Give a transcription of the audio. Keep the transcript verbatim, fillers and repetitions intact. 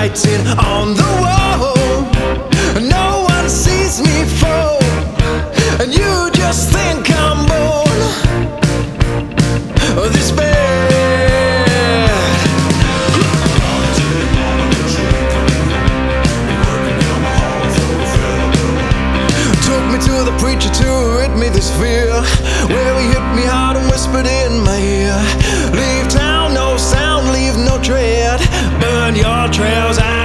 writing on the wall. No one sees me fall, and you just think I'm born this bad. Took me to the preacher to rid me this fear, where he hit me hard and whispered in my ear, leave town, no sound, leave no tread, burn your trails out.